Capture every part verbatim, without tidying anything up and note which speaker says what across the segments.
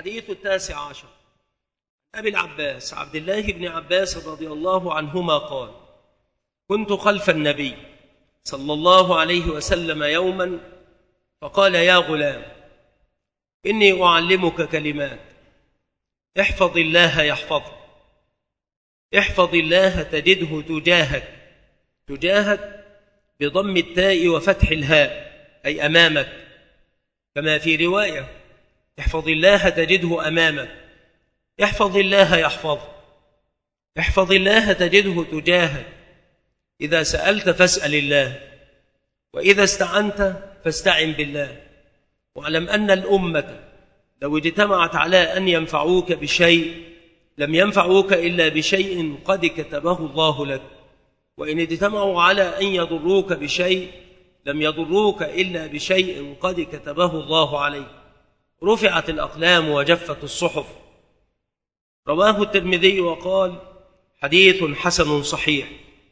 Speaker 1: الحديث التاسع عشر. أبي العباس عبد الله بن عباس رضي الله عنهما قال: كنت خلف النبي صلى الله عليه وسلم يوما فقال: يا غلام، إني أعلمك كلمات، احفظ الله يحفظك، احفظ الله تجده تجاهك، تجاهك بضم التاء وفتح الهاء أي أمامك، كما في رواية: احفظ الله تجده أمامك، احفظ الله يحفظك، احفظ الله تجده تجاهك، إذا سألت فاسأل الله، وإذا استعنت فاستعن بالله، واعلم أن الأمة لو اجتمعت على أن ينفعوك بشيء لم ينفعوك إلا بشيء قد كتبه الله لك، وإن اجتمعوا على أن يضروك بشيء لم يضروك إلا بشيء قد كتبه الله عليك. رفعت الأقلام وجفت الصحف. رواه الترمذي وقال: حديث حسن صحيح.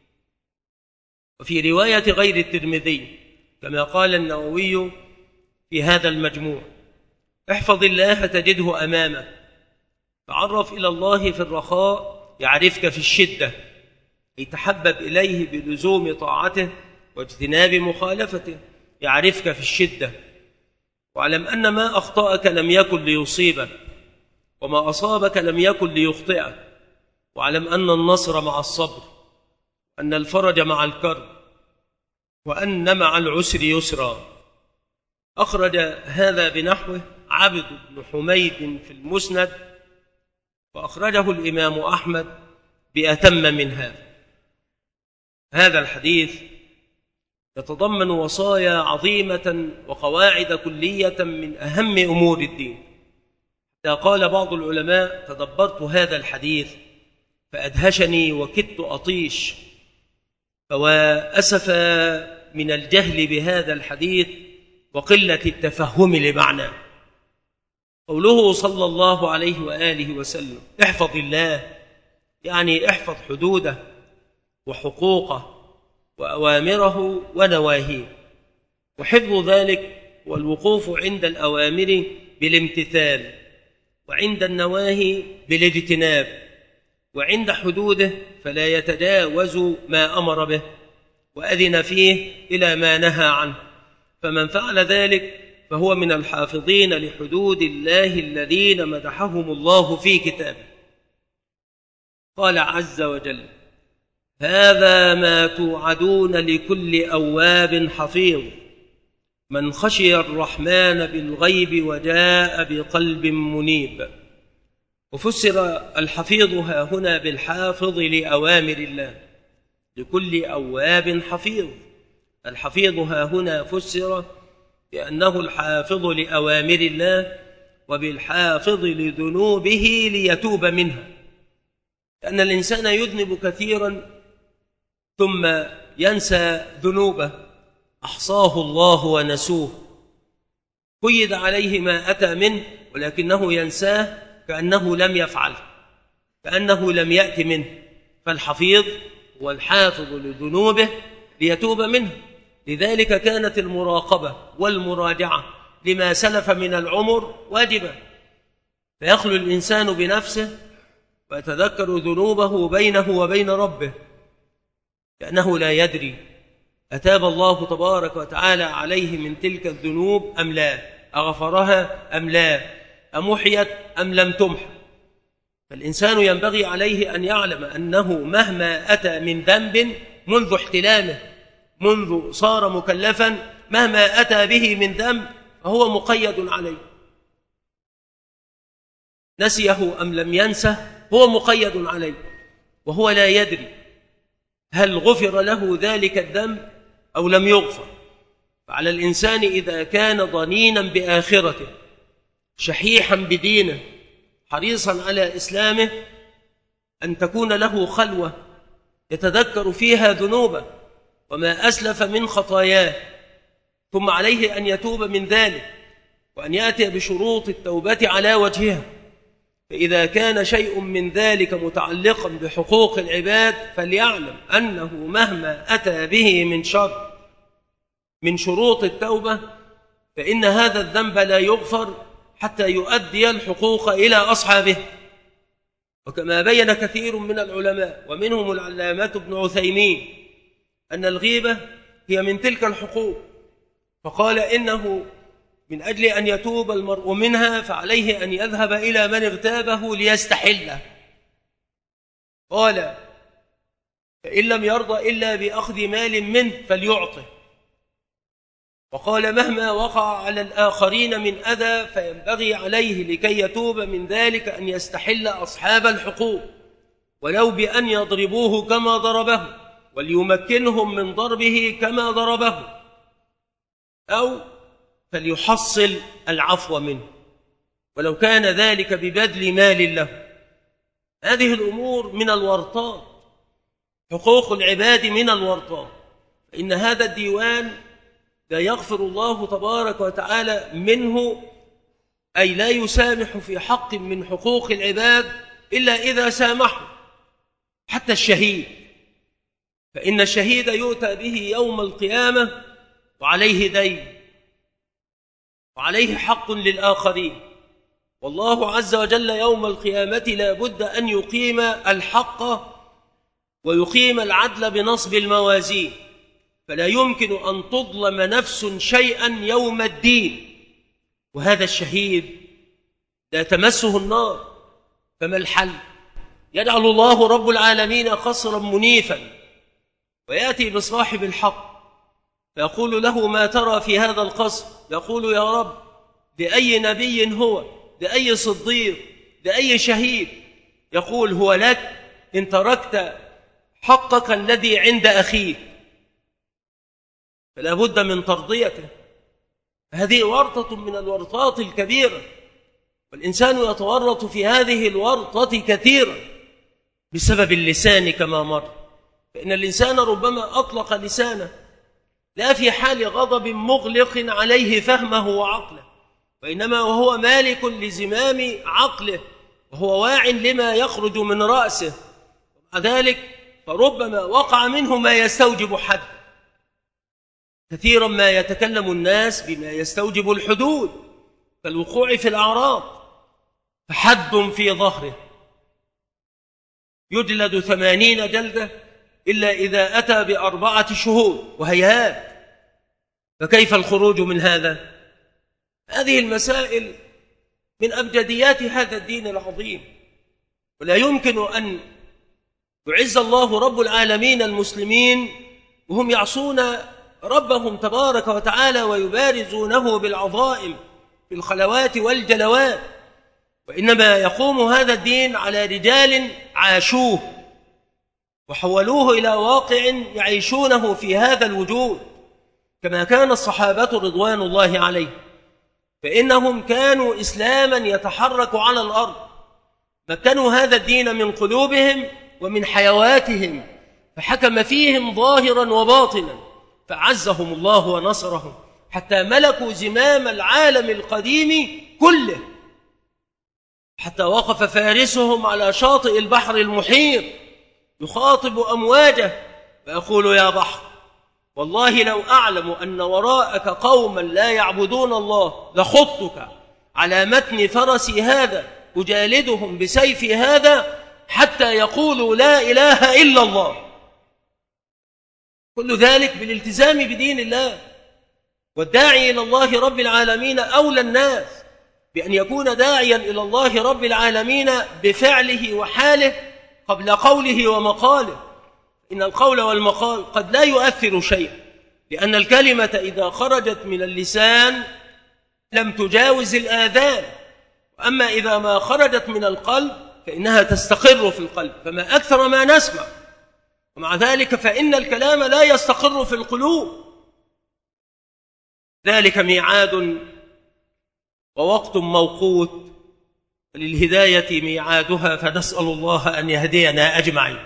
Speaker 1: وفي رواية غير الترمذي كما قال النووي في هذا المجموع: احفظ الله تجده أمامك، تعرف إلى الله في الرخاء يعرفك في الشدة، أي تحبب إليه بلزوم طاعته واجتناب مخالفته، يعرفك في الشدة. واعلم أن ما أخطأك لم يكن ليصيبك، وما أصابك لم يكن ليخطئك. واعلم أن النصر مع الصبر، أن الفرج مع الكرب، وأن مع العسر يسرا. أخرج هذا بنحوه عبد بن حميد في المسند، وأخرجه الإمام أحمد بأتم من هذا. هذا الحديث يتضمن وصايا عظيمة وقواعد كلية من أهم أمور الدين. قال بعض العلماء: تدبرت هذا الحديث فأدهشني وكدت أطيش، فوأسف من الجهل بهذا الحديث وقلة التفهم لمعناه. قوله صلى الله عليه وآله وسلم: احفظ الله، يعني احفظ حدوده وحقوقه وأوامره ونواهيه. وحفظ ذلك والوقوف عند الأوامر بالامتثال، وعند النواهي بالاجتناب، وعند حدوده فلا يتجاوز ما أمر به وأذن فيه إلى ما نهى عنه، فمن فعل ذلك فهو من الحافظين لحدود الله الذين مدحهم الله في كتابه. قال عز وجل: هذا ما توعدون لكل أواب حفيظ، من خشي الرحمن بالغيب وجاء بقلب منيب. وفسر الحفيظ ها هنا بالحافظ لأوامر الله، لكل أواب حفيظ. الحفيظ ها هنا فسر بأنه الحافظ لأوامر الله، وبالحافظ لذنوبه ليتوب منها، لأن الإنسان يذنب كثيرا ثم ينسى ذنوبه، أحصاه الله ونسوه، قيد عليه ما أتى منه ولكنه ينساه كأنه لم يفعل، كأنه لم يأت منه. فالحفيظ هو الحافظ لذنوبه ليتوب منه. لذلك كانت المراقبة والمراجعة لما سلف من العمر واجبة، فيخلو الإنسان بنفسه ويتذكر ذنوبه بينه وبين ربه، لأنه لا يدري أتاب الله تبارك وتعالى عليه من تلك الذنوب أم لا، أغفرها أم لا، أمحيت أم لم تمح. فالإنسان ينبغي عليه أن يعلم أنه مهما أتى من ذنب منذ احتلامه، منذ صار مكلفا، مهما أتى به من ذنب فهو مقيد عليه، نسيه أم لم ينسه هو مقيد عليه، وهو لا يدري هل غفر له ذلك الذنب أو لم يغفر. فعلى الإنسان إذا كان ضنينا بآخرته، شحيحا بدينه، حريصا على إسلامه، أن تكون له خلوة يتذكر فيها ذنوبه وما أسلف من خطاياه، ثم عليه أن يتوب من ذلك وأن يأتي بشروط التوبة على وجهها. فإذا كان شيء من ذلك متعلقا بحقوق العباد فليعلم أنه مهما أتى به من شر من شروط التوبة فإن هذا الذنب لا يغفر حتى يؤدي الحقوق إلى أصحابه. وكما بين كثير من العلماء ومنهم العلامة ابن عثيمين أن الغيبة هي من تلك الحقوق، فقال إنه من أجل أن يتوب المرء منها فعليه أن يذهب إلى من اغتابه ليستحله. قال فإن لم يرضى إلا بأخذ مال منه فليعطه. وقال مهما وقع على الآخرين من أذى فينبغي عليه لكي يتوب من ذلك أن يستحل أصحاب الحقوق ولو بأن يضربوه كما ضربه وليمكنهم من ضربه كما ضربه، أو فليحصل العفو منه ولو كان ذلك ببذل مال له. هذه الأمور من الورطات، حقوق العباد من الورطات، فإن هذا الديوان لا يغفر الله تبارك وتعالى منه، أي لا يسامح في حق من حقوق العباد إلا إذا سامحوا. حتى الشهيد، فإن الشهيد يؤتى به يوم القيامة وعليه دين وعليه حق للآخرين، والله عز وجل يوم القيامة لا بد أن يقيم الحق ويقيم العدل بنصب الموازين، فلا يمكن أن تظلم نفس شيئا يوم الدين. وهذا الشهيد لا تمسه النار، فما الحل؟ يجعل الله رب العالمين قصرا منيفا ويأتي بصاحب الحق فيقول له ما ترى في هذا القصر؟ يقول يا رب لأي نبي هو؟ لأي صديق؟ لأي شهيد؟ يقول هو لك إن تركت حقك الذي عند أخيك، فلا بد من ترضيته. هذه ورطة من الورطات الكبيرة، والإنسان يتورط في هذه الورطة كثيرا بسبب اللسان كما مر. فإن الإنسان ربما أطلق لسانه لا في حال غضب مغلق عليه فهمه وعقله، وإنما وهو مالك لزمام عقله وهو واع لما يخرج من رأسه، ومع ذلك فربما وقع منه ما يستوجب حد. كثيرا ما يتكلم الناس بما يستوجب الحدود كالوقوع في الأعراض، فحد في ظهره يجلد ثمانين جلدة إلا إذا أتى بأربعة شهود وهيهات، فكيف الخروج من هذا؟ هذه المسائل من أبجديات هذا الدين العظيم، ولا يمكن أن يعز الله رب العالمين المسلمين وهم يعصون ربهم تبارك وتعالى ويبارزونه بالعظائم في الخلوات والجلوات، وإنما يقوم هذا الدين على رجال عاشوه وحولوه إلى واقع يعيشونه في هذا الوجود، كما كان الصحابة رضوان الله عليهم، فإنهم كانوا إسلاما يتحرك على الأرض، مكنوا هذا الدين من قلوبهم ومن حيواتهم، فحكم فيهم ظاهرا وباطنا، فعزهم الله ونصرهم حتى ملكوا زمام العالم القديم كله، حتى وقف فارسهم على شاطئ البحر المحيط يخاطب أمواجه فيقول يا بحر والله لو أعلم أن وراءك قوما لا يعبدون الله لخضتك على متن فرسي هذا أجالدهم بسيفي هذا حتى يقولوا لا إله إلا الله. كل ذلك بالالتزام بدين الله، والداعي إلى الله رب العالمين أولى الناس بأن يكون داعيا إلى الله رب العالمين بفعله وحاله قبل قوله ومقاله. إن القول والمقال قد لا يؤثر شيئا، لأن الكلمة إذا خرجت من اللسان لم تجاوز الآذان، وأما إذا ما خرجت من القلب فإنها تستقر في القلب، فما أكثر ما نسمع، ومع ذلك فإن الكلام لا يستقر في القلوب. ذلك ميعاد ووقت موقوت، للهداية ميعادها، فنسأل الله أن يهدينا أجمعين.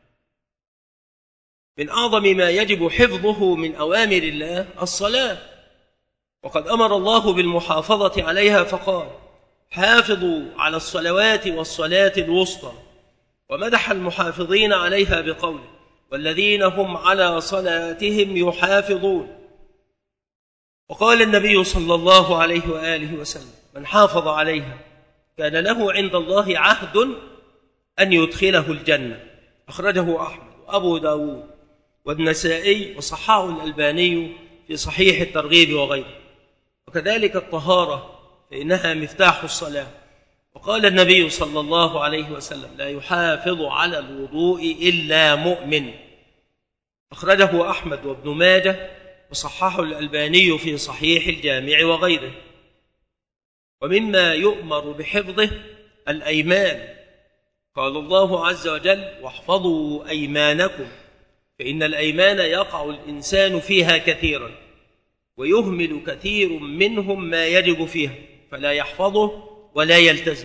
Speaker 1: من أعظم ما يجب حفظه من أوامر الله الصلاة، وقد أمر الله بالمحافظة عليها فقال حافظوا على الصلوات والصلاة الوسطى، ومدح المحافظين عليها بقوله والذين هم على صلاتهم يحافظون. وقال النبي صلى الله عليه وآله وسلم من حافظ عليها كان له عند الله عهد أن يدخله الجنة. أخرجه أحمد وأبو داود والنسائي وصححه الألباني في صحيح الترغيب وغيره. وكذلك الطهارة فإنها مفتاح الصلاة، وقال النبي صلى الله عليه وسلم: لا يحافظ على الوضوء إلا مؤمن. أخرجه أحمد وابن ماجه وصححه الألباني في صحيح الجامع وغيره. ومما يؤمر بحفظه الأيمان، قال الله عز وجل: واحفظوا أيمانكم فإن الأيمان يقع الإنسان فيها كثيرا ويهمل كثير منهم ما يجب فيها فلا يحفظه ولا يلتزم.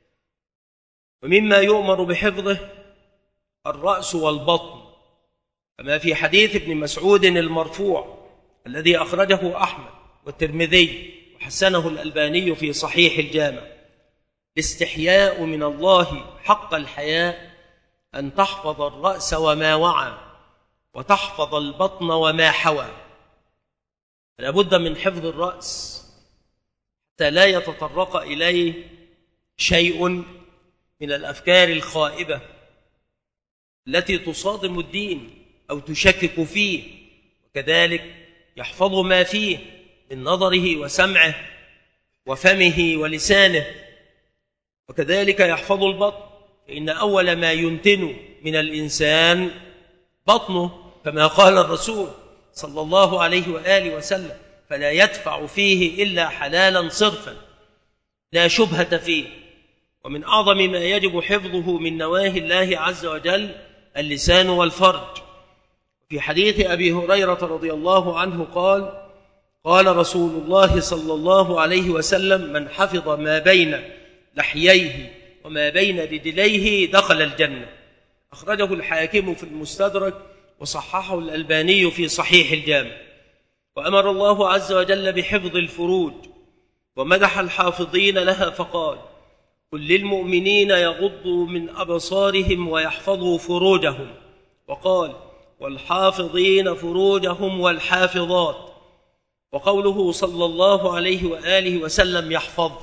Speaker 1: ومما يؤمر بحفظه الرأس والبطن، كما في حديث ابن مسعود المرفوع الذي أخرجه أحمد والترمذي وحسنه الألباني في صحيح الجامع: الاستحياء من الله حق الحياء أن تحفظ الرأس وما وعى وتحفظ البطن وما حوى. لابد من حفظ الرأس حتى لا يتطرق إليه شيء من الأفكار الخائبة التي تصادم الدين أو تشكك فيه، وكذلك يحفظ ما فيه من نظره وسمعه وفمه ولسانه، وكذلك يحفظ البطن، فإن أول ما ينتن من الإنسان بطنه، كما قال الرسول صلى الله عليه وآله وسلم: فلا يدفع فيه إلا حلالا صرفا لا شبهة فيه. ومن أعظم ما يجب حفظه من نواهي الله عز وجل اللسان والفرج. في حديث أبي هريرة رضي الله عنه قال: قال رسول الله صلى الله عليه وسلم: من حفظ ما بين لحييه وما بين رجليه دخل الجنة. أخرجه الحاكم في المستدرك وصححه الألباني في صحيح الجامع. وأمر الله عز وجل بحفظ الفروج ومدح الحافظين لها فقال: قل للمؤمنين يغضوا من أبصارهم ويحفظوا فروجهم، وقال: والحافظين فروجهم والحافظات. وقوله صلى الله عليه وآله وسلم: يحفظك،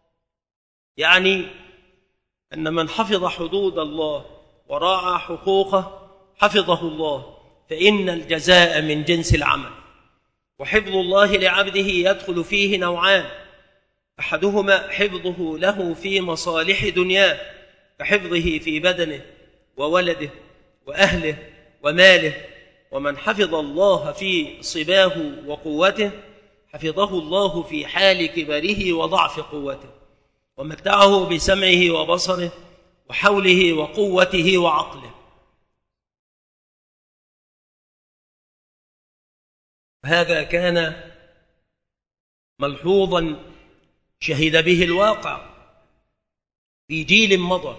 Speaker 1: يعني أن من حفظ حدود الله وراعى حقوقه حفظه الله، فإن الجزاء من جنس العمل. وحفظ الله لعبده يدخل فيه نوعان: أحدهما حفظه له في مصالح دنياه كحفظه في بدنه وولده وأهله وماله. ومن حفظ الله في صباه وقوته حفظه الله في حال كبره وضعف قوته، ومتعه بسمعه وبصره وحوله وقوته وعقله. هذا كان ملحوظا شهد به الواقع في جيل مضى.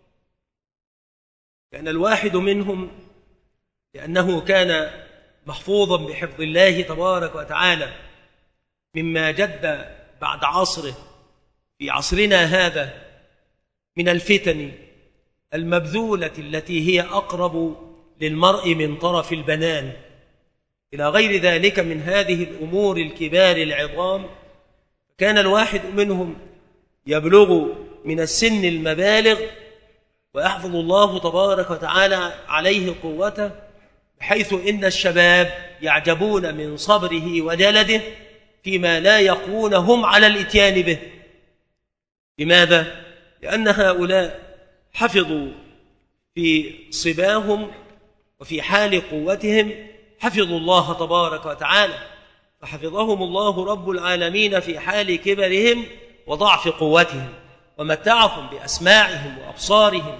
Speaker 1: كان الواحد منهم لأنه كان محفوظا بحفظ الله تبارك وتعالى مما جد بعد عصره في عصرنا هذا من الفتن المبذولة التي هي أقرب للمرء من طرف البنان إلى غير ذلك من هذه الأمور الكبار العظام. كان الواحد منهم يبلغ من السن المبالغ ويحفظ الله تبارك وتعالى عليه قوته، بحيث إن الشباب يعجبون من صبره وجلده فيما لا يقوون هم على الإتيان به. لماذا؟ لأن هؤلاء حفظوا في صباهم وفي حال قوتهم حفظوا الله تبارك وتعالى، فحفظهم الله رب العالمين في حال كبرهم وضعف قوتهم، ومتعهم بأسماعهم وأبصارهم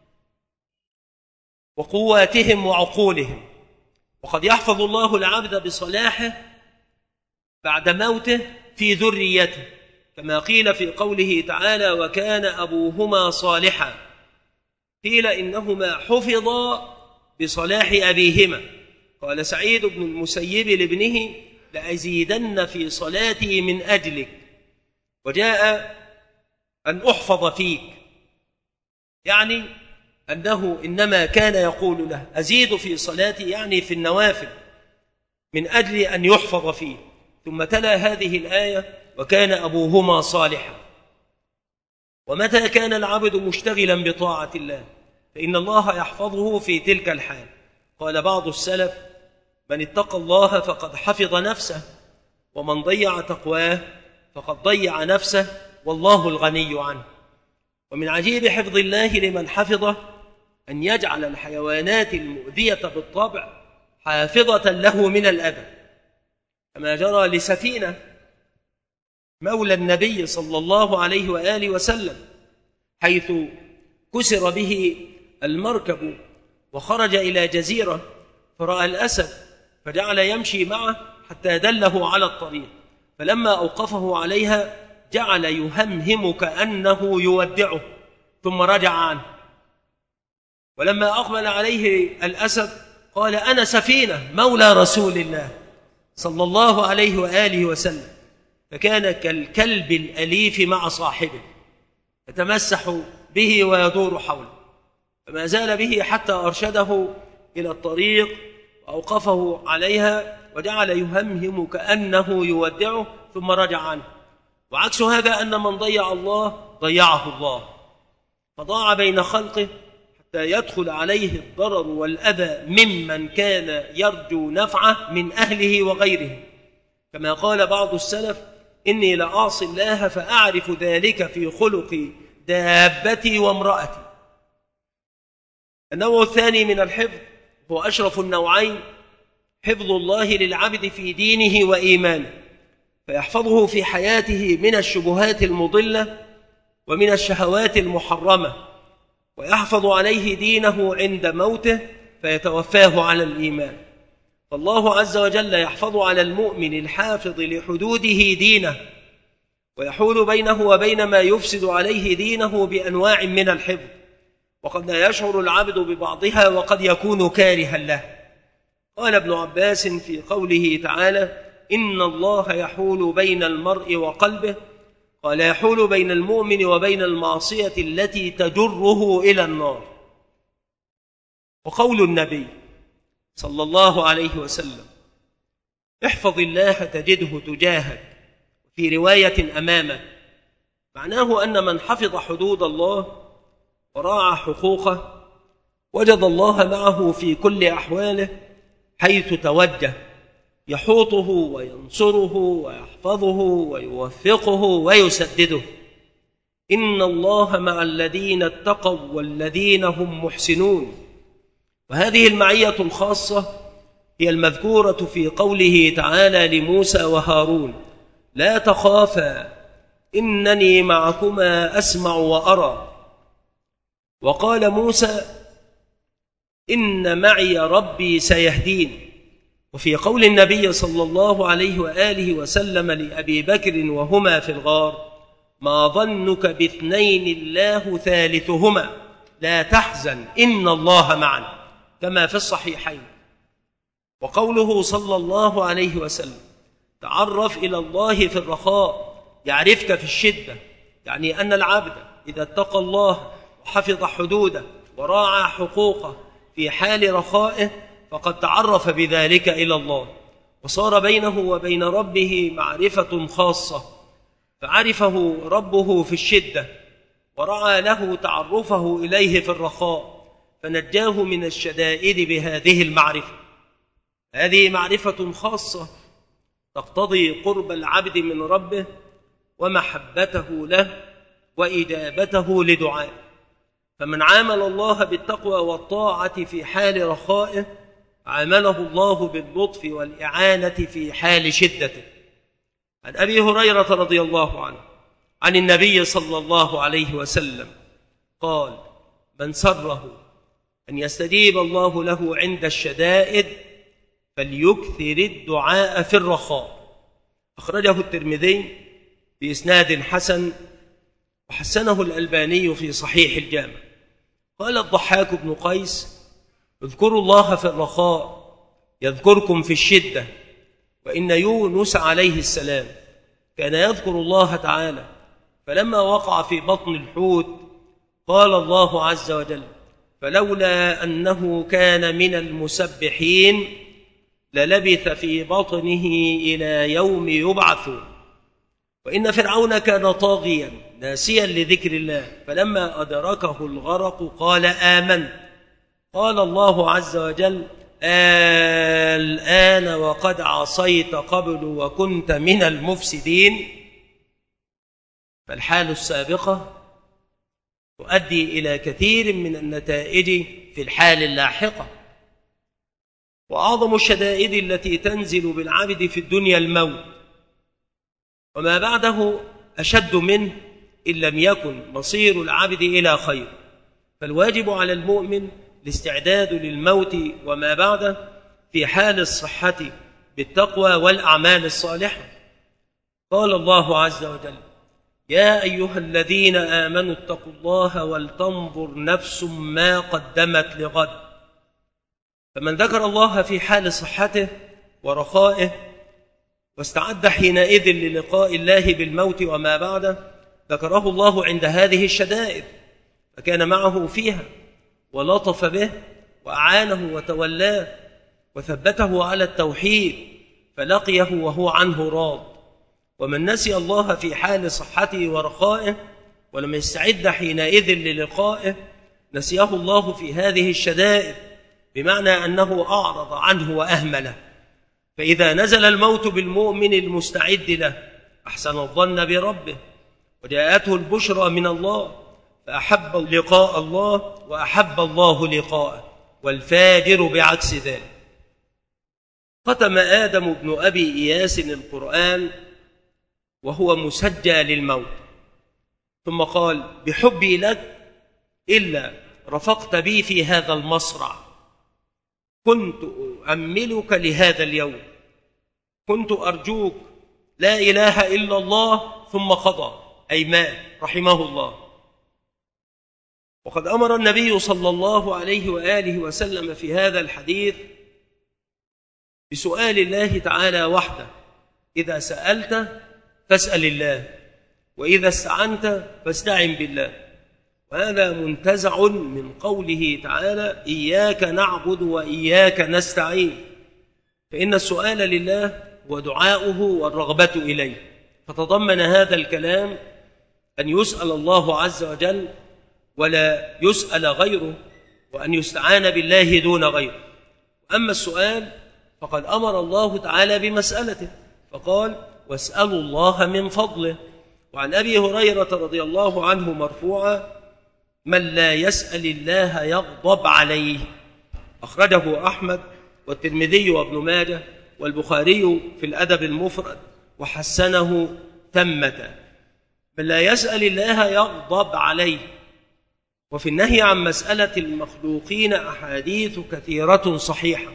Speaker 1: وقواتهم وعقولهم. وقد يحفظ الله العبد بصلاحه بعد موته في ذريته، كما قيل في قوله تعالى: وكان أبوهما صالحا. قيل إنهما حفظا بصلاح أبيهما. قال سعيد بن المسيب لابنه: لأزيدن في صلاتي من أجلك. وجاء أن أحفظ فيك، يعني أنه إنما كان يقول له: أزيد في صلاتي، يعني في النوافل، من أجل أن يحفظ فيه. ثم تلا هذه الآية: وكان أبوهما صالحا. ومتى كان العبد مشتغلا بطاعة الله فإن الله يحفظه في تلك الحال. قال بعض السلف: من اتقى الله فقد حفظ نفسه، ومن ضيع تقواه فقد ضيع نفسه، والله الغني عنه. ومن عجيب حفظ الله لمن حفظه أن يجعل الحيوانات المؤذية بالطبع حافظة له من الأذى، كما جرى لسفينة مولى النبي صلى الله عليه وآله وسلم، حيث كسر به المركب وخرج إلى جزيرة فرأى الأسد فجعل يمشي معه حتى دله على الطريق، فلما أوقفه عليها جعل يهمهم كأنه يودعه ثم رجع عنه. ولما أقبل عليه الأسد قال: أنا سفينة مولى رسول الله صلى الله عليه وآله وسلم، فكان كالكلب الأليف مع صاحبه يتمسح به ويدور حوله، فما زال به حتى أرشده إلى الطريق وأوقفه عليها وجعل يهمهم كأنه يودعه ثم رجع عنه. وعكس هذا أن من ضيع الله ضيعه الله، فضاع بين خلقه حتى يدخل عليه الضرر والأذى ممن كان يرجو نفعه من أهله وغيره، كما قال بعض السلف: إني لأعصي الله فأعرف ذلك في خلق دابتي وامرأتي. النوع الثاني من الحفظ هو أشرف النوعين، حفظ الله للعبد في دينه وإيمانه، فيحفظه في حياته من الشبهات المضلة ومن الشهوات المحرمة، ويحفظ عليه دينه عند موته فيتوفاه على الإيمان. فالله عز وجل يحفظ على المؤمن الحافظ لحدوده دينه، ويحول بينه وبين ما يفسد عليه دينه بأنواع من الحفظ، وقد لا يشعر العبد ببعضها وقد يكون كارها له. قال ابن عباس في قوله تعالى: إن الله يحول بين المرء وقلبه، قال: يحول بين المؤمن وبين المعصية التي تجره إلى النار. وقول النبي صلى الله عليه وسلم: احفظ الله تجده تجاهك، في رواية أمامك، معناه أن من حفظ حدود الله وراعى حقوقه وجد الله معه في كل أحواله حيث توجه، يحوطه وينصره ويحفظه ويوفقه ويسدده. إن الله مع الذين اتقوا والذين هم محسنون. وهذه المعية الخاصة هي المذكورة في قوله تعالى لموسى وهارون: لا تخافا إنني معكما أسمع وأرى. وقال موسى: إن معي ربي سيهدين. وفي قول النبي صلى الله عليه وآله وسلم لأبي بكر وهما في الغار: ما ظنك باثنين الله ثالثهما لا تحزن إن الله معنا، كما في الصحيحين. وقوله صلى الله عليه وسلم: تعرف إلى الله في الرخاء يعرفك في الشدة، يعني أن العبد إذا اتقى الله وحفظ حدوده وراعى حقوقه في حال رخائه فقد تعرف بذلك إلى الله، وصار بينه وبين ربه معرفة خاصة، فعرفه ربه في الشدة ورعى له تعرفه إليه في الرخاء، فنجاه من الشدائد بهذه المعرفة. هذه معرفة خاصة تقتضي قرب العبد من ربه ومحبته له وإجابته لدعائه. فمن عامل الله بالتقوى والطاعة في حال رخائه عامله الله باللطف والإعانة في حال شدته. عن أبي هريرة رضي الله عنه عن النبي صلى الله عليه وسلم قال: من سره أن يستجيب الله له عند الشدائد فليكثر الدعاء في الرخاء. أخرجه الترمذي بإسناد حسن، وحسنه الألباني في صحيح الجامع. قال الضحاك بن قيس: اذكروا الله في الرخاء يذكركم في الشدة. وإن يونس عليه السلام كان يذكر الله تعالى، فلما وقع في بطن الحوت قال الله عز وجل: فلولا أنه كان من المسبحين للبث في بطنه إلى يوم يبعثون. وإن فرعون كان طاغيا ناسيا لذكر الله، فلما أدركه الغرق قال آمنت. قال الله عز وجل: الآن وقد عصيت قبل وكنت من المفسدين. فالحال السابقة تؤدي إلى كثير من النتائج في الحال اللاحقة. وأعظم الشدائد التي تنزل بالعبد في الدنيا الموت، وما بعده أشد منه إن لم يكن مصير العبد إلى خير. فالواجب على المؤمن الاستعداد للموت وما بعده في حال الصحة بالتقوى والأعمال الصالحة. قال الله عز وجل: يا أيها الذين آمنوا اتقوا الله ولتنظر نفس ما قدمت لغد. فمن ذكر الله في حال صحته ورخائه واستعد حينئذ للقاء الله بالموت وما بعده، ذكره الله عند هذه الشدائد فكان معه فيها ولطف به وأعانه وتولاه وثبته على التوحيد فلقيه وهو عنه راض. ومن نسي الله في حال صحته ورخائه ولم يستعد حينئذ للقائه نسيه الله في هذه الشدائد، بمعنى أنه أعرض عنه وأهمله. فإذا نزل الموت بالمؤمن المستعد له أحسن الظن بربه وجاءته البشرى من الله فأحب لقاء الله وأحب الله لقاءه، والفاجر بعكس ذلك. ختم آدم بن أبي إياس القرآن وهو مسجى للموت، ثم قال: بحبي لك إلا رفقت بي في هذا المصرع، كنت أؤملك لهذا اليوم، كنت أرجوك، لا إله إلا الله. ثم قضى أي مات رحمه الله. وقد أمر النبي صلى الله عليه وآله وسلم في هذا الحديث بسؤال الله تعالى وحده: إذا سألت فاسأل الله، وإذا استعنت فاستعن بالله. وهذا منتزع من قوله تعالى: إياك نعبد وإياك نستعين، فإن السؤال لله ودعاؤه والرغبة إليه. فتضمن هذا الكلام أن يسأل الله عز وجل ولا يسأل غيره، وأن يستعان بالله دون غيره. أما السؤال فقد أمر الله تعالى بمسألته فقال: واسألوا الله من فضله. وعن أبي هريرة رضي الله عنه مرفوعا: من لا يسأل الله يغضب عليه. أخرجه أحمد والترمذي وابن ماجه والبخاري في الأدب المفرد وحسنه ثمة. من لا يسأل الله يغضب عليه. وفي النهي عن مسألة المخلوقين أحاديث كثيرة صحيحة.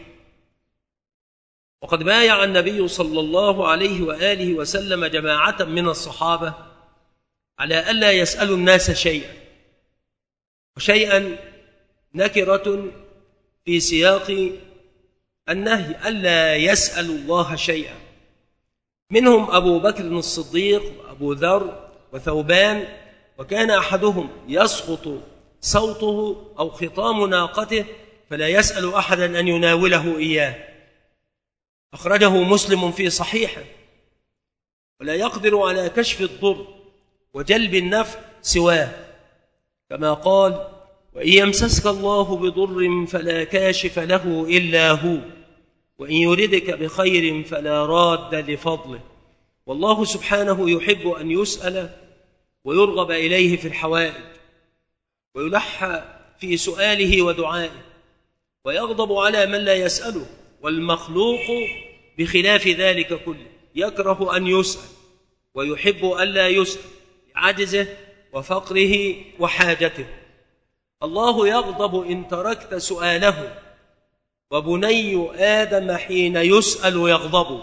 Speaker 1: وقد بايع النبي صلى الله عليه وآله وسلم جماعة من الصحابة على ألا يسألوا الناس شيئا، وشيئا نكرة في سياق النهي، ألا يسألوا الله شيئا. منهم أبو بكر الصديق وأبو ذر وثوبان، وكان أحدهم يسقط صوته أو خطام ناقته فلا يسأل أحدا أن يناوله إياه. أخرجه مسلم في صحيحه. ولا يقدر على كشف الضر وجلب النفع سواه، كما قال: وإن يمسسك الله بضر فلا كاشف له إلا هو، وإن يردك بخير فلا راد لفضله. والله سبحانه يحب أن يسأل ويرغب إليه في الحوائج، ويلح في سؤاله ودعائه، ويغضب على من لا يسأله. والمخلوق بخلاف ذلك كله يكره أن يسأل ويحب أن لا يسأل لعجزه وفقره وحاجته. الله يغضب إن تركت سؤاله، وبني آدم حين يسأل يغضب.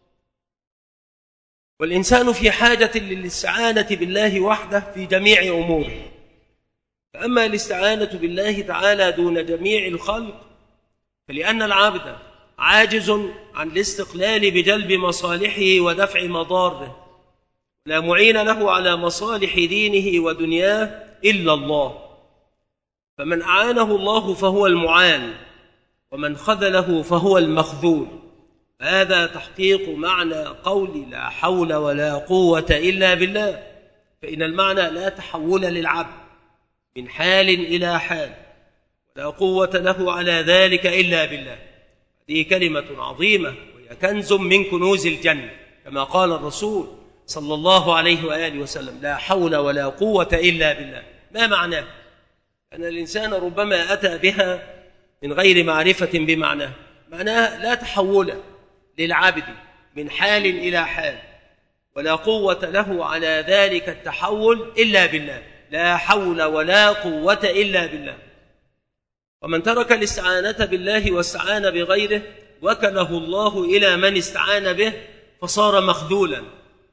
Speaker 1: والإنسان في حاجة للاستعانة بالله وحده في جميع أموره. فأما الاستعانة بالله تعالى دون جميع الخلق فلأن العبد عاجز عن الاستقلال بجلب مصالحه ودفع مضاره، لا معين له على مصالح دينه ودنياه إلا الله. فمن أعانه الله فهو المعان، ومن خذله فهو المخذول. هذا تحقيق معنى قول لا حول ولا قوة إلا بالله، فإن المعنى لا تحول للعبد من حال إلى حال، ولا قوة له على ذلك إلا بالله. هذه كلمة عظيمة وهي كنز من كنوز الجنة، كما قال الرسول صلى الله عليه وآله وسلم: لا حول ولا قوة إلا بالله. ما معناه؟ أن الإنسان ربما أتى بها من غير معرفة بمعناه. معناها لا تحول للعبد من حال إلى حال، ولا قوة له على ذلك التحول إلا بالله. لا حول ولا قوة إلا بالله. ومن ترك الاستعانة بالله واستعان بغيره وكله الله إلى من استعان به فصار مخذولا.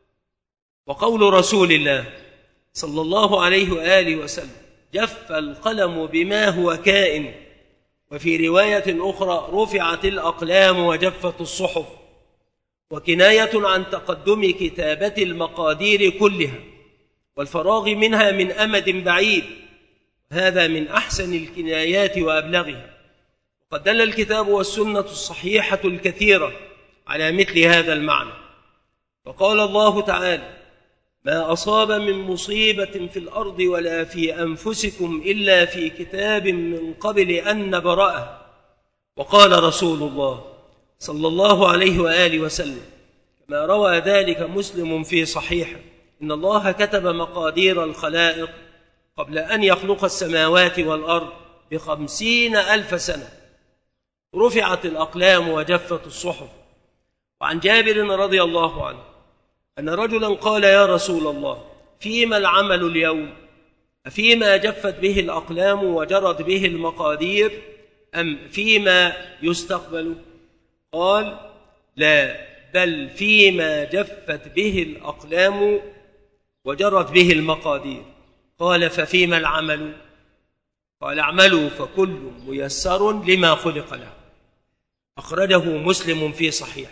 Speaker 1: وقول رسول الله صلى الله عليه وآله وسلم: جف القلم بما هو كائن. وفي رواية أخرى: رفعت الأقلام وجفت الصحف. وكناية عن تقدم كتابة المقادير كلها والفراغ منها من أمد بعيد. هذا من أحسن الكنايات وأبلغها. وقد دل الكتاب والسنة الصحيحة الكثيرة على مثل هذا المعنى. وقال الله تعالى: ما أصاب من مصيبة في الأرض ولا في أنفسكم إلا في كتاب من قبل أن نبرأه. وقال رسول الله صلى الله عليه وآله وسلم كما روى ذلك مسلم في صحيحه: إن الله كتب مقادير الخلائق قبل أن يخلق السماوات والأرض بخمسين ألف سنة. رفعت الأقلام وجفت الصحف. وعن جابر رضي الله عنه أن رجلا قال: يا رسول الله، فيما العمل اليوم؟ أفيما جفت به الأقلام وجرت به المقادير أم فيما يستقبل؟ قال: لا، بل فيما جفت به الأقلام وجرت به المقادير. قال: ففيما العمل؟ قال: اعملوا فكل ميسر لما خلق له. أخرجه مسلم في صحيح.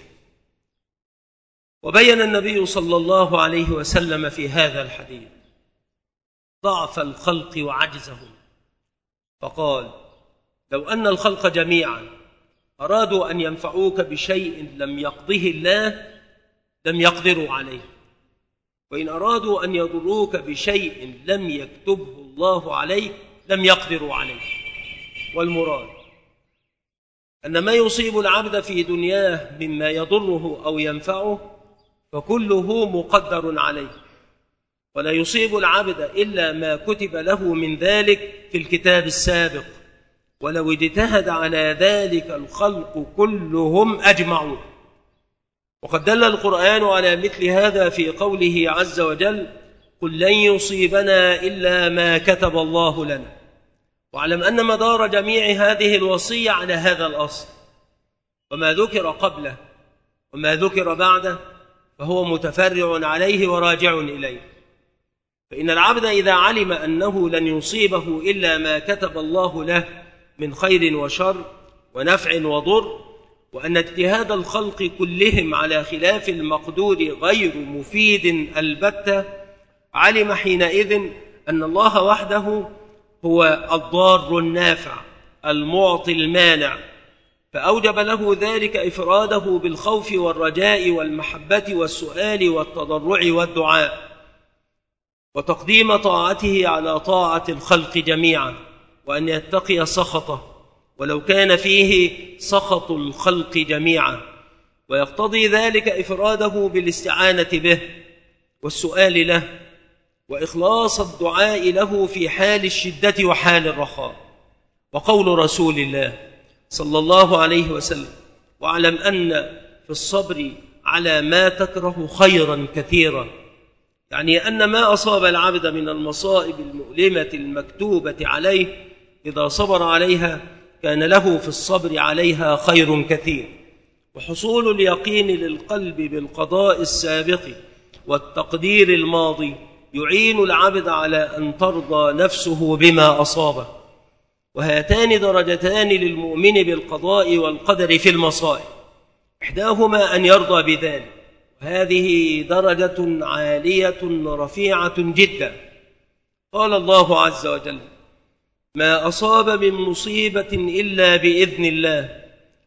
Speaker 1: وبين النبي صلى الله عليه وسلم في هذا الحديث ضعف الخلق وعجزهم، فقال: لو أن الخلق جميعا أرادوا أن ينفعوك بشيء لم يقضه الله لم يقدروا عليه، وإن أرادوا أن يضروك بشيء لم يكتبه الله عليك لم يقدروا عليه. والمراد أن ما يصيب العبد في دنياه مما يضره أو ينفعه فكله مقدر عليه، ولا يصيب العبد إلا ما كتب له من ذلك في الكتاب السابق، ولو اجتهد على ذلك الخلق كلهم أجمعون. وقد دل القرآن على مثل هذا في قوله عز وجل: قل لن يصيبنا إلا ما كتب الله لنا. واعلم أن مدار جميع هذه الوصية على هذا الأصل، وما ذكر قبله وما ذكر بعده فهو متفرع عليه وراجع إليه. فإن العبد إذا علم أنه لن يصيبه إلا ما كتب الله له من خير وشر ونفع وضر، وأن اجتهاد الخلق كلهم على خلاف المقدور غير مفيد البتة، علم حينئذ أن الله وحده هو الضار النافع المعطي المانع، فأوجب له ذلك إفراده بالخوف والرجاء والمحبة والسؤال والتضرع والدعاء، وتقديم طاعته على طاعة الخلق جميعا، وأن يتقي سخطه ولو كان فيه سخط الخلق جميعا، ويقتضي ذلك إفراده بالاستعانة به والسؤال له وإخلاص الدعاء له في حال الشدة وحال الرخاء. وقول رسول الله صلى الله عليه وسلم: واعلم أن في الصبر على ما تكره خيرا كثيرا، يعني أن ما أصاب العبد من المصائب المؤلمة المكتوبة عليه إذا صبر عليها كان له في الصبر عليها خير كثير. وحصول اليقين للقلب بالقضاء السابق والتقدير الماضي يعين العبد على أن ترضى نفسه بما أصابه. وهاتان درجتان للمؤمن بالقضاء والقدر في المصائب، إحداهما أن يرضى بذلك، وهذه درجة عالية رفيعة جدا. قال الله عز وجل: ما أصاب من مصيبة إلا بإذن الله،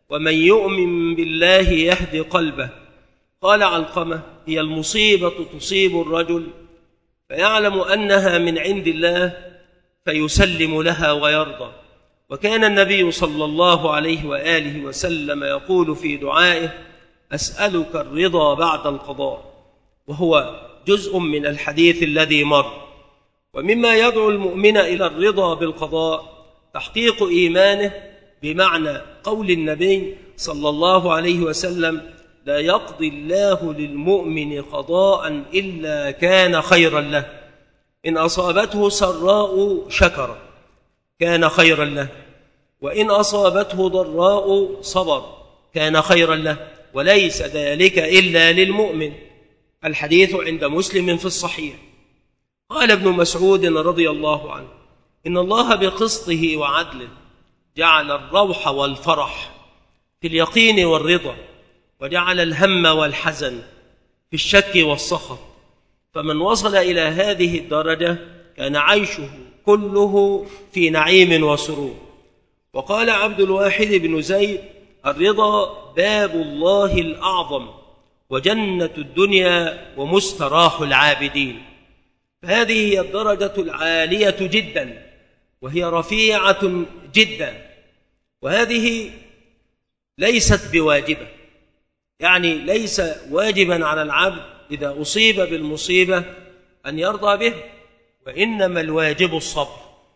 Speaker 1: ومن يؤمن بالله يهد قلبه. قال علقمة: هي المصيبة تصيب الرجل فيعلم أنها من عند الله فيسلم لها ويرضى. وكان النبي صلى الله عليه وآله وسلم يقول في دعائه: أسألك الرضا بعد القضاء، وهو جزء من الحديث الذي مر. ومما يدعو المؤمن إلى الرضا بالقضاء تحقيق إيمانه بمعنى قول النبي صلى الله عليه وسلم: لا يقضي الله للمؤمن قضاء إلا كان خيرا له، إن أصابته سراء شكر كان خيرا له، وإن أصابته ضراء صبر كان خيرا له، وليس ذلك إلا للمؤمن. الحديث عند مسلم في الصحيح. قال ابن مسعود رضي الله عنه: إن الله بقسطه وعدله جعل الروح والفرح في اليقين والرضا، وجعل الهم والحزن في الشك والسخط، فمن وصل إلى هذه الدرجة كان عيشه كله في نعيم وسرور. وقال عبد الواحد بن زيد: الرضا باب الله الأعظم وجنة الدنيا ومستراح العابدين. فهذه هي الدرجة العالية جدا، وهي رفيعة جدا، وهذه ليست بواجبة، يعني ليس واجبا على العبد إذا أصيب بالمصيبة أن يرضى به، وإنما الواجب الصبر.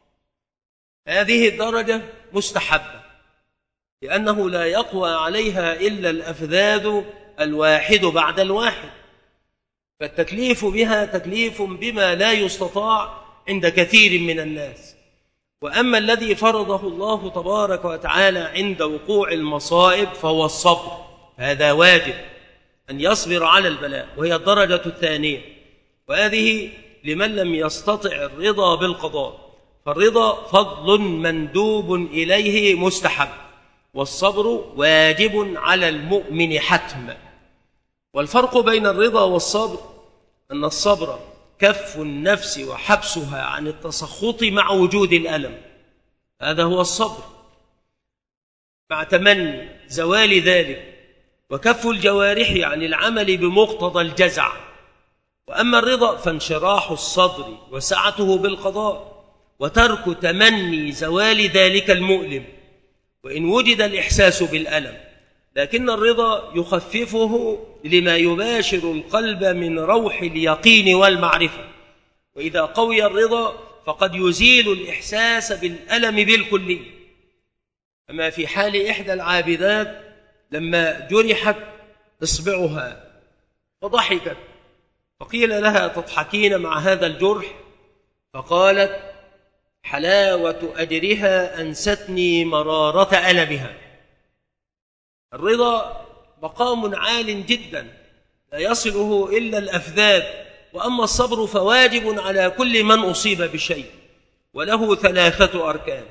Speaker 1: هذه الدرجة مستحبة، لأنه لا يقوى عليها إلا الأفذاذ الواحد بعد الواحد، فالتكليف بها تكليف بما لا يستطاع عند كثير من الناس. وأما الذي فرضه الله تبارك وتعالى عند وقوع المصائب فهو الصبر، هذا واجب أن يصبر على البلاء، وهي الدرجة الثانية، وهذه لمن لم يستطع الرضا بالقضاء. فالرضا فضل مندوب إليه مستحب، والصبر واجب على المؤمن حتما. والفرق بين الرضا والصبر أن الصبر كف النفس وحبسها عن التسخط مع وجود الألم، هذا هو الصبر، مع تمني زوال ذلك، وكف الجوارح عن العمل بمقتضى الجزع. وأما الرضا فانشراح الصدر وسعته بالقضاء، وترك تمني زوال ذلك المؤلم، وإن وجد الإحساس بالألم، لكن الرضا يخففه لما يباشر القلب من روح اليقين والمعرفة. وإذا قوي الرضا فقد يزيل الإحساس بالألم بالكلي. أما في حال إحدى العابدات لما جرحت إصبعها فضحكت، فقيل لها: تضحكين مع هذا الجرح؟ فقالت: حلاوة أجرها أنستني مرارة ألمها. الرضا مقام عال جدا لا يصله إلا الأفذاذ. وأما الصبر فواجب على كل من أصيب بشيء، وله ثلاثة أركان: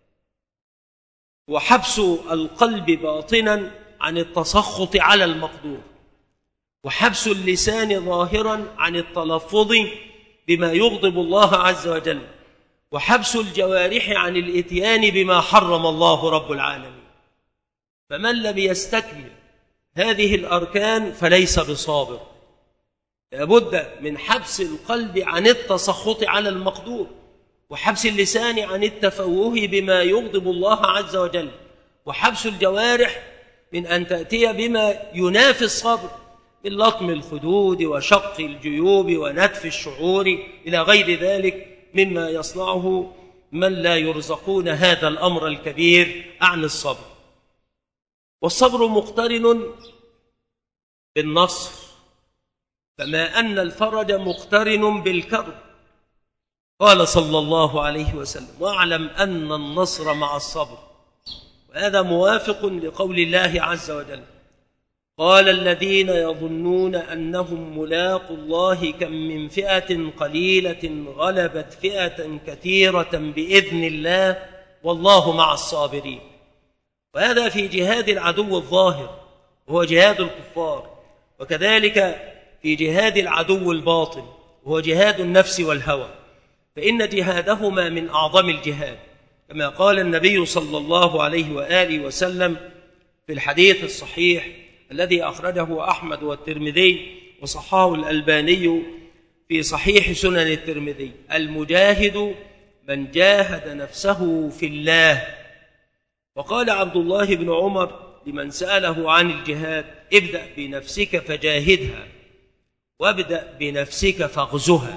Speaker 1: وحبس القلب باطنا عن التسخط على المقدور، وحبس اللسان ظاهرا عن التلفظ بما يغضب الله عز وجل، وحبس الجوارح عن الإتيان بما حرم الله رب العالمين. فمن لم يستكمل هذه الأركان فليس بصابر. لابد من حبس القلب عن التسخط على المقدور، وحبس اللسان عن التفوه بما يغضب الله عز وجل، وحبس الجوارح من أن تأتي بما ينافي الصبر من لطم الخدود وشق الجيوب ونتف الشعور إلى غير ذلك مما يصنعه من لا يرزقون هذا الأمر الكبير عن الصبر. والصبر مقترن بالنصر، كما أن الفرج مقترن بالكرب. قال صلى الله عليه وسلم: واعلم أن النصر مع الصبر. وهذا موافق لقول الله عز وجل: قال الذين يظنون أنهم ملاقوا الله كم من فئة قليلة غلبت فئة كثيرة بإذن الله والله مع الصابرين. وهذا في جهاد العدو الظاهر وهو جهاد الكفار، وكذلك في جهاد العدو الباطن وهو جهاد النفس والهوى، فإن جهادهما من أعظم الجهاد، كما قال النبي صلى الله عليه وآله وسلم: في الحديث الصحيح الذي أخرجه أحمد والترمذي وصححه الألباني في صحيح سنن الترمذي: المجاهد من جاهد نفسه في الله. وقال عبد الله بن عمر لمن سأله عن الجهاد: ابدأ بنفسك فجاهدها، وابدأ بنفسك فاغزها.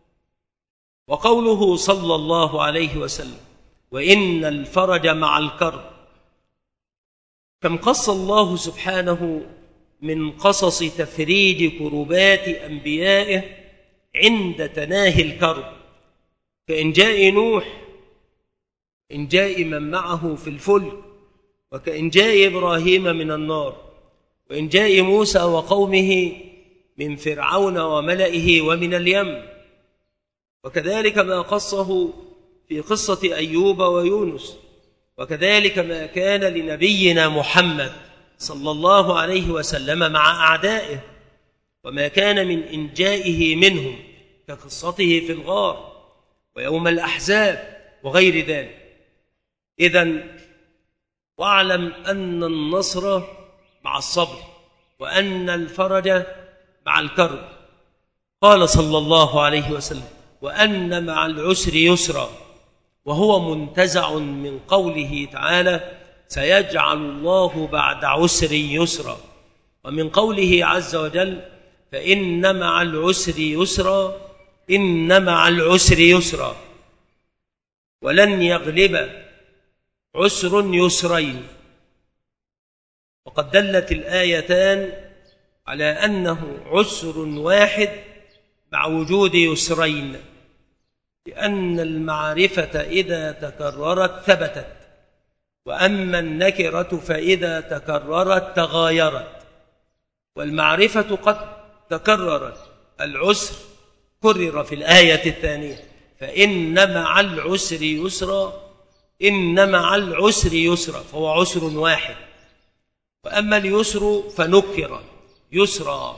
Speaker 1: وقوله صلى الله عليه وسلم: وإن الفرج مع الكرب. كم قص الله سبحانه من قصص تفريج كربات أنبيائه عند تناهي الكرب، كإنجاء نوح، إنجاء من معه في الفلك، وكإنجاء إبراهيم من النار، وإنجاء موسى وقومه من فرعون وملئه ومن اليم، وكذلك ما قصه في قصة أيوب ويونس، وكذلك ما كان لنبينا محمد صلى الله عليه وسلم مع أعدائه، وما كان من إنجائه منهم كقصته في الغار ويوم الأحزاب وغير ذلك. إذن واعلم أن النصر مع الصبر، وأن الفرج مع الكرب. قال صلى الله عليه وسلم: وأن مع العسر يسرا، وهو منتزع من قوله تعالى: سيجعل الله بعد عسر يسرا، ومن قوله عز وجل: فإن مع العسر يسرا، إن مع العسر يسرا، ولن يغلب عسر يسرين. وقد دلت الآيتان على أنه عسر واحد مع وجود يسرين، لأن المعرفة إذا تكررت ثبتت، وأما النكرة فإذا تكررت تغايرت. والمعرفة قد تكررت، العسر كرر في الآية الثانية: فإن مع العسر يسرا، إن مع العسر يسرا، فهو عسر واحد. وأما اليسر فنكر يسرا،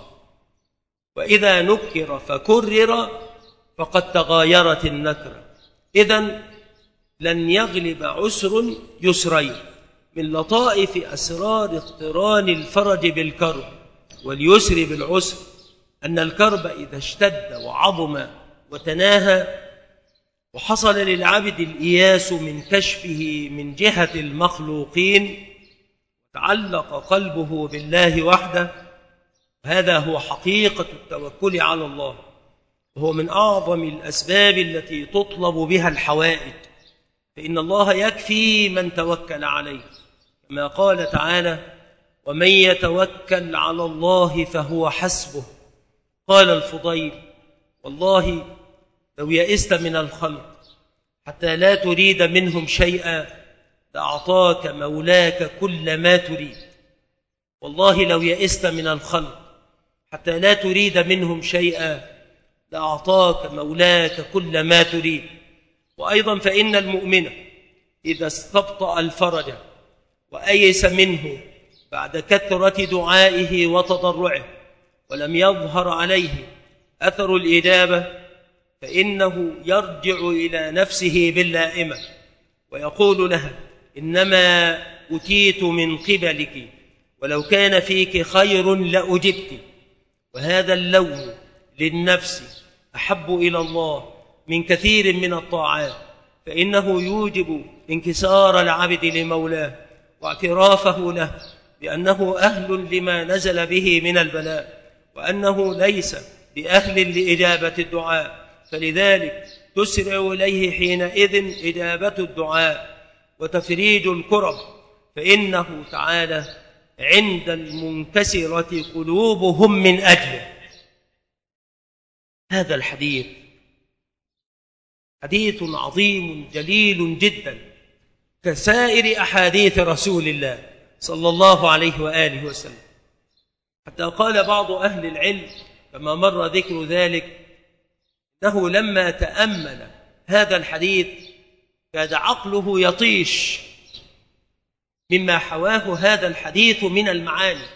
Speaker 1: وإذا نكر فكرر فقد تغايرت النكرة. إذن لن يغلب عسر يسرين. من لطائف أسرار اقتران الفرج بالكرب واليسر بالعسر أن الكرب إذا اشتد وعظم وتناهى وحصل للعبد الإياس من كشفه من جهة المخلوقين، تعلق قلبه بالله وحده، هذا هو حقيقة التوكل على الله، وهو من أعظم الأسباب التي تطلب بها الحوائج، فإن الله يكفي من توكل عليه، كما قال تعالى: ومن يتوكل على الله فهو حسبه. قال الفضيل: والله لو يئست من الخلق حتى لا تريد منهم شيئا لأعطاك مولاك كل ما تريد. والله لو يئست من الخلق حتى لا تريد منهم شيئا لأعطاك مولاك كل ما تريد. وأيضا فإن المؤمن إذا استبطأ الفرج وأيس منه بعد كثرة دعائه وتضرعه ولم يظهر عليه أثر الإجابة، فإنه يرجع إلى نفسه باللائمة ويقول لها: إنما أتيت من قبلك، ولو كان فيك خير لأجبت. وهذا اللوم للنفس أحب إلى الله من كثير من الطاعات، فإنه يوجب انكسار العبد لمولاه واعترافه له بأنه أهل لما نزل به من البلاء، وأنه ليس بأهل لإجابة الدعاء، فلذلك تسرع إليه حينئذ إجابة الدعاء وتفريج الكرب، فإنه تعالى عند المنكسرة قلوبهم من أجله. هذا الحديث حديث عظيم جليل جدا كسائر أحاديث رسول الله صلى الله عليه وآله وسلم، حتى قال بعض أهل العلم كما مر ذكر ذلك أنه لما تأمل هذا الحديث كاد عقله يطيش مما حواه هذا الحديث من المعاني،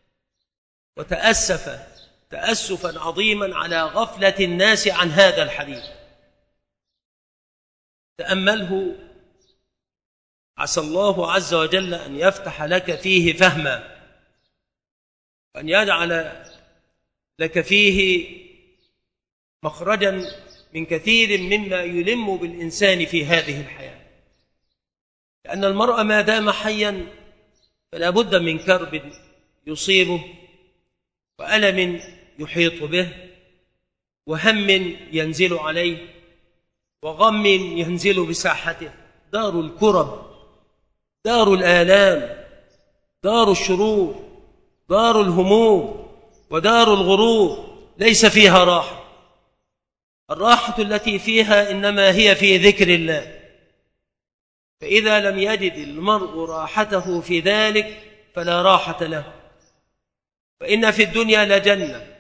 Speaker 1: وتأسف تأسفا عظيما على غفلة الناس عن هذا الحديث. تأمله عسى الله عز وجل أن يفتح لك فيه فهما، وأن يجعل لك فيه مخرجا من كثير مما يلم بالإنسان في هذه الحياة. لأن المرء ما دام حيا فلا بد من كرب يصيبه، وألم يحيط به، وهم ينزل عليه، وغم ينزل بساحته. دار الكرب، دار الآلام، دار الشرور، دار الهموم، ودار الغرور، ليس فيها راحة. الراحة التي فيها إنما هي في ذكر الله، فإذا لم يجد المرء راحته في ذلك فلا راحة له. فإن في الدنيا لجنة،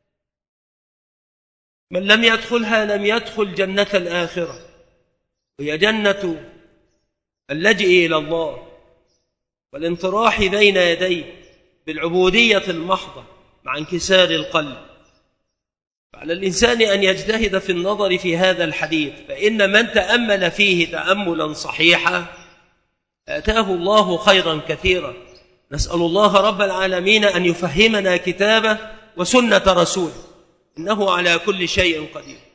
Speaker 1: من لم يدخلها لم يدخل جنة الآخرة، وهي جنة اللجئ إلى الله والانطراح بين يديه بالعبودية المحضة مع انكسار القلب. فعلى الإنسان أن يجتهد في النظر في هذا الحديث، فإن من تأمل فيه تأملا صحيحا آتاه الله خيرا كثيرا. نسأل الله رب العالمين أن يفهمنا كتابه وسنة رسوله، إنه على كل شيء قدير.